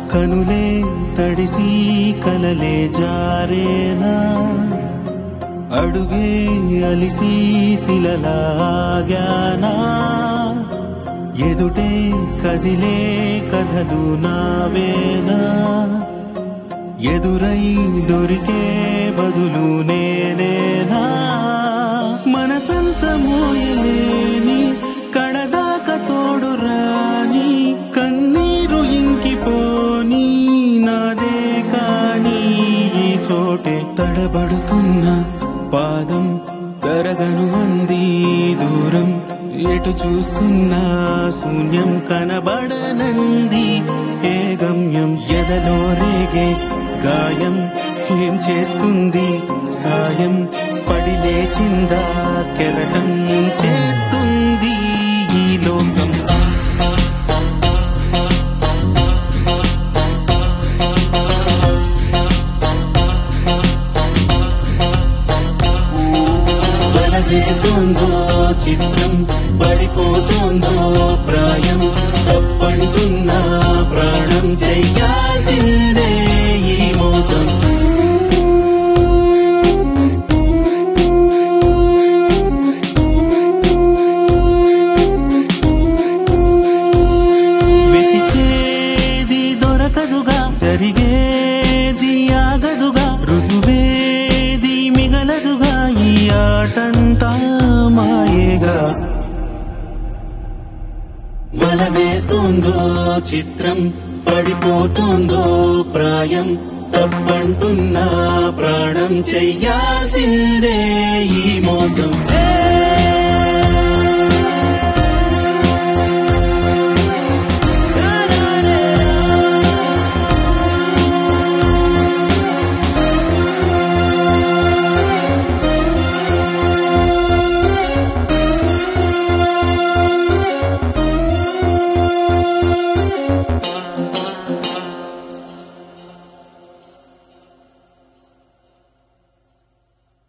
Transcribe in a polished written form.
కనులే తడిసి కలలే జారేనా అడుగే అలిసి శిలలాగానా ఎదుటే కదిలే కథలు నావేనా ఎదురై దొరికే బదులు నేనేనా మనసంత మోయలేని కడదాక తోడు రాని కన్నీరు ఇంకిపోని నాదే కాని ఈ చోటే తడబడుతున్న పాదం తరగను అంది దూరం ఎటు చూస్తున్నా శూన్యం కనబడనంది ఏ గమ్యం ఎదలో రేగే గాయం ఏం చేస్తుంది సాయం పడి లేచిందా కెరటం చేస్తుంది ఈ లోకం వేస్తుందో చిత్రం పడిపోతుందో ప్రాయం తప్పంటున్నా ప్రాణం చెయ్యాల్సిందే ఈ మోసం వెతికేది దొరకదుగా జరిగేది ఆగదుగా రుజువేది మిగలదుగా ఈ ఆటంతా మాయేగా వల వేస్తుందో చిత్రం పడిపోతుందో ప్రాయం తప్పంటున్నా ప్రాణం చెయ్యాల్సిందే ఈ మోసం